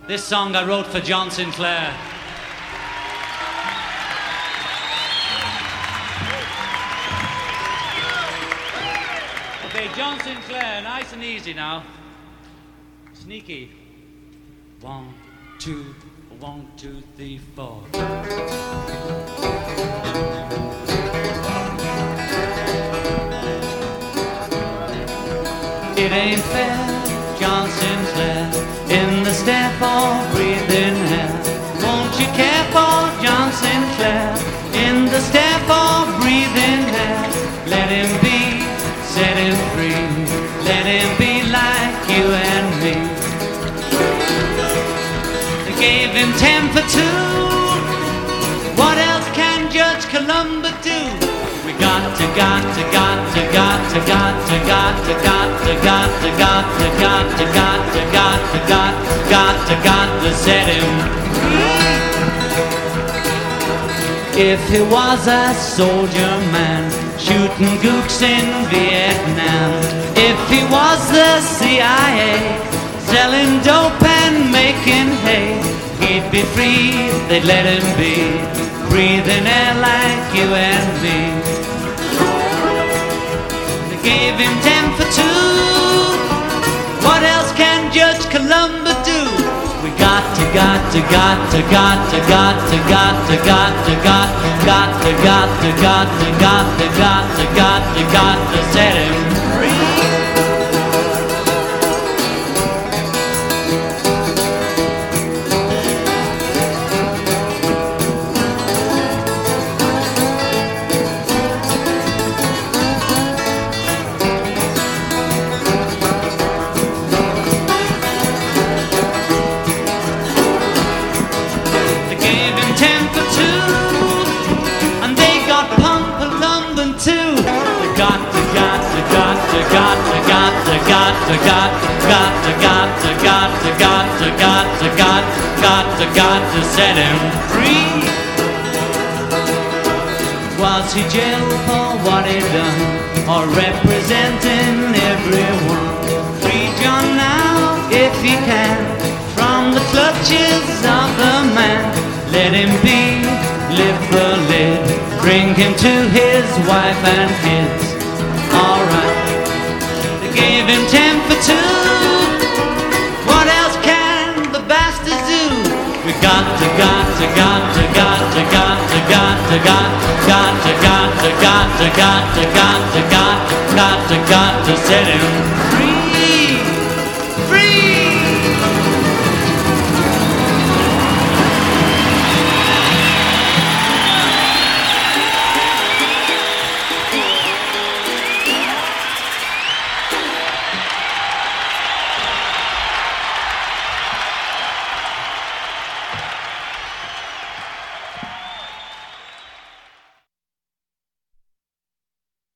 This song I wrote for John Sinclair. Okay, John Sinclair, nice and easy now. Sneaky. 1, 2, 1, 2, 3, 4. It ain't fair, John Sinclair, in the stare for breathing air. Won't you care for John Sinclair, in the stare for breathing air? Let him be, set him free, let him be like you and me. They gave him 10 for 2. What else can Judge Columba do? We got to set him free. If he was a soldier man shooting gooks in Vietnam, if he was the CIA selling dope and making hay, he'd be free, they'd let him be, breathing air like you and me. They gave him 10 for 2. What else can Judge Columba do? We got to set him free. Got to set him free. Was he jailed for what he done, or representing everyone? Free John now, if he can, from the clutches of the man. Let him be, lift the lid, bring him to his wife and kids. Alright, they gave him 10 for 2. What else can the bastards do? We got to set him free.